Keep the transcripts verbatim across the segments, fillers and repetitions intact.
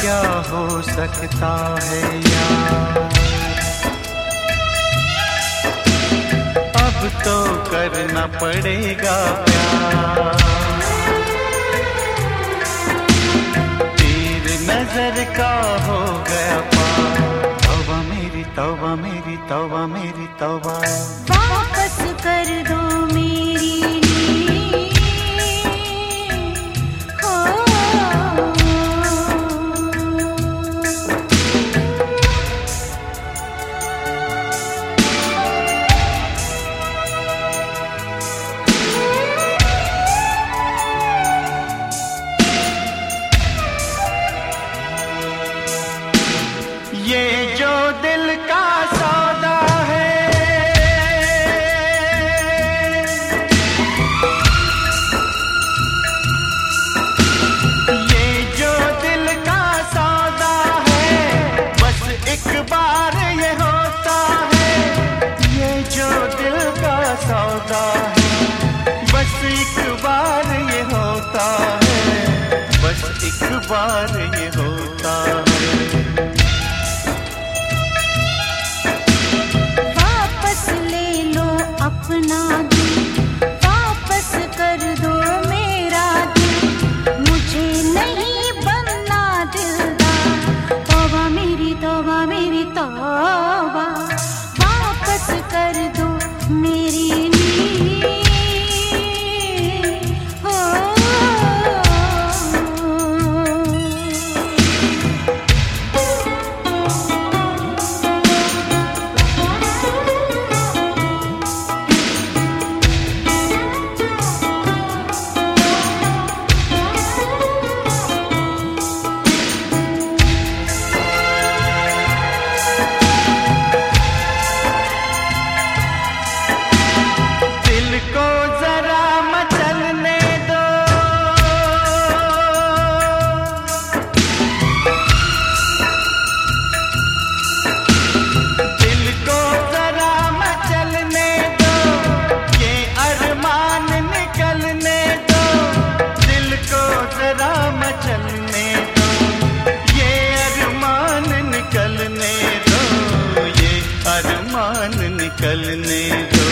क्या हो सकता है यार, अब तो करना पड़ेगा प्यार। तीर नजर का हो गया पार, तौबा मेरी तौबा मेरी तौबा मेरी तौबा। वापस कर दो मेरी ये जो दिल का सौदा है, ये जो दिल का सौदा है, बस एक बार ये होता है। ये जो दिल का सौदा है, बस एक बार ये होता है, बस एक बार ये होता है। अपना दिल वापस कर दो मेरा दिल, मुझे नहीं बनना दिलदार। तौबा मेरी तौबा मेरी तौबा, वापस कर दो मेरी नींद। हो निकलने दो।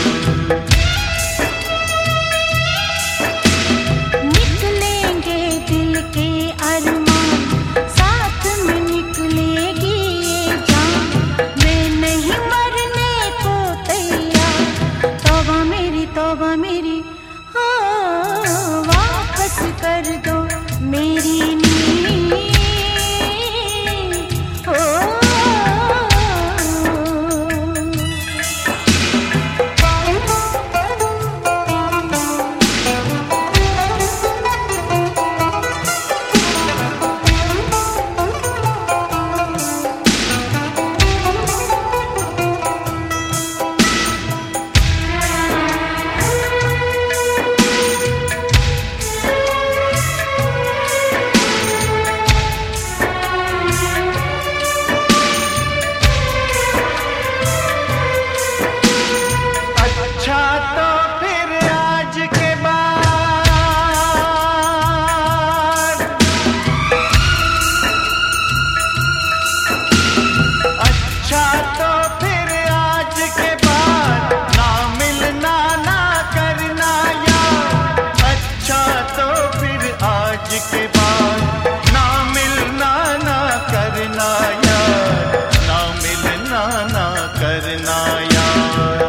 निकलेंगे दिल के अरमान, साथ में निकलेगी ये जान। मैं नहीं मरने को तैयार। तौबा मेरी तौबा मेरी हो, वापस कर दो मेरी नींद। हो के बाद ना मिलना ना करना यार, ना मिलना ना करना यार।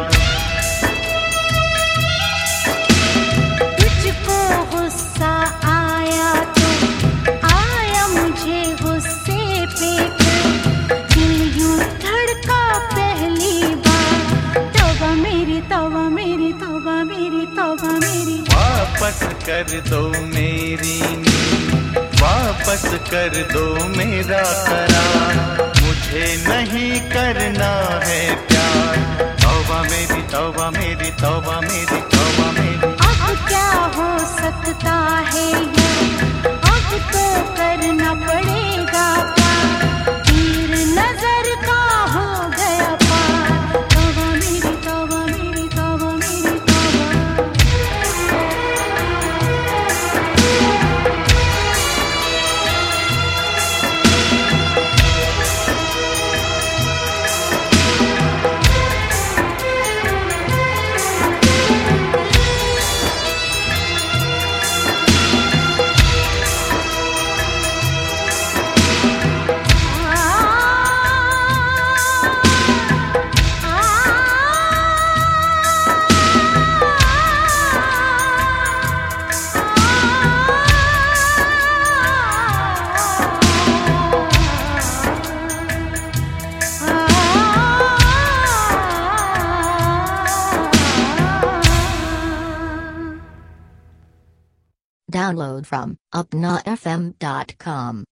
तुझको गुस्सा आया तो आया मुझे गुस्से पे, दिल यूं धड़का पहली बार। तौबा मेरी तौबा मेरी तौबा मेरी तौबा मेरी। वापस कर दो मेरी नींद, वापस कर दो मेरा करार। मुझे नहीं करना है प्यार। तौबा मेरी तौबा मेरी तौबा मेरी तौबा मेरी। अब क्या हो सकता है ये, अब तो करना पड़ेगा प्यार। तीर नजर का हो गया पार। तौबा मेरी तौबा मेरी तौबा मेरी तौबा। Download from upnafm dot com.